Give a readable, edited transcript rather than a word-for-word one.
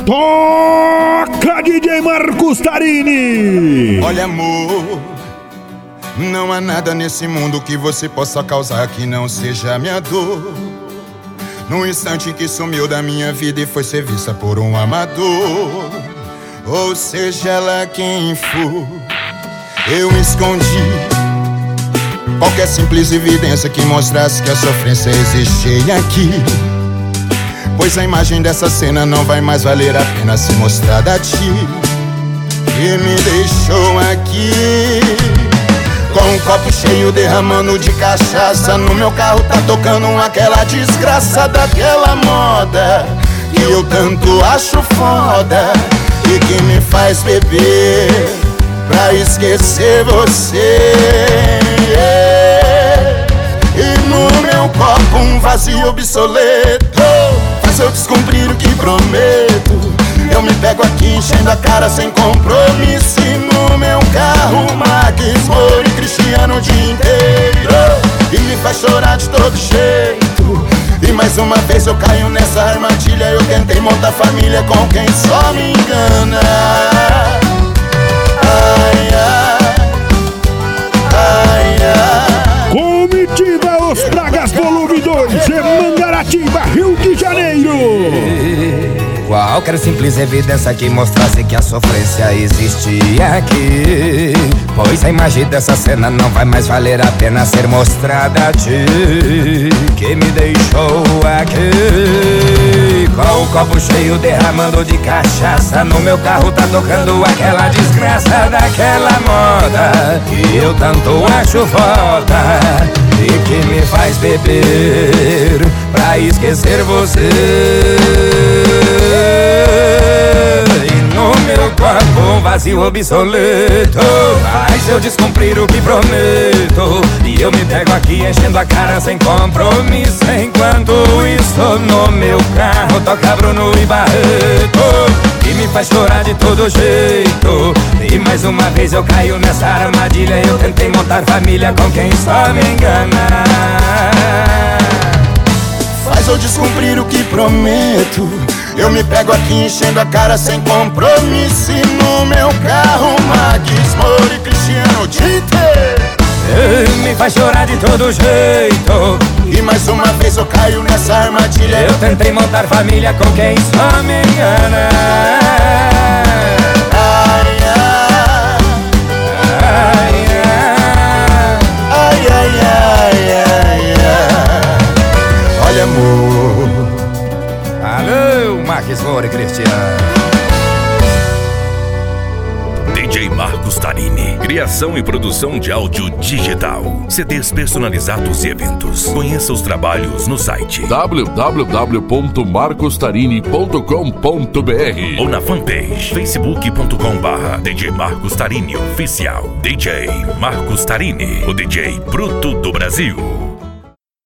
Toca, DJ Marcos Tarini! Olha, amor, não há nada nesse mundo que você possa causar que não seja minha dor. No instante que sumiu da minha vida e foi ser vista por um amador, ou seja ela quem for, eu escondi qualquer simples evidência que mostrasse que a sofrência existia aqui. Pois a imagem dessa cena não vai mais valer a pena ser mostrada a ti. E me deixou aqui com um copo cheio derramando de cachaça. No meu carro tá tocando aquela desgraça daquela moda que eu tanto acho foda e que me faz beber pra esquecer você. E no meu copo um vazio obsoleto faz eu descumprir o que prometo. Eu me pego aqui enchendo a cara sem compromisso. E no meu carro Max, Moura e Cristiano o dia inteiro e me faz chorar de todo jeito. E mais uma vez eu caio nessa armadilha. Eu tentei montar família com quem só me engana. Ai, ai, ai, ai. Comitiva Os Pragas Volume 2 em Mangaratiba, Rio de Janeiro. Qualquer simples evidência que mostrasse que a sofrência existia aqui. Pois a imagem dessa cena não vai mais valer a pena ser mostrada a ti. Que me deixou aqui com o copo cheio derramando de cachaça. No meu carro tá tocando aquela desgraça daquela moda que eu tanto acho foda e que me faz beber pra esquecer você. E no meu corpo um vazio obsoleto faz eu descumprir o que prometo. E eu me pego aqui enchendo a cara sem compromisso. Enquanto isso no meu carro toca Bruno e Barreto e me faz chorar de todo jeito. E mais uma vez eu caio nessa armadilha. Eu tentei montar família com quem só me engana. Faz eu descumprir o que prometo. Eu me pego aqui enchendo a cara sem compromisso. E no meu carro Max, Moura e Cristiano o dia inteiro me faz chorar de todo jeito. e mais uma vez eu caio nessa armadilha. Eu tentei montar família com quem só me engana. Ai, ai, ai, ai, ai, ai, ai, ai. Olha, amor. Alô, Max, Moura e Cristiano. DJ Marcos Tarini. Criação e produção de áudio digital. CDs personalizados e eventos. Conheça os trabalhos no site www.marcostarini.com.br ou na fanpage facebook.com/DJ Marcos Tarini Oficial. DJ Marcos Tarini, o DJ bruto do Brasil.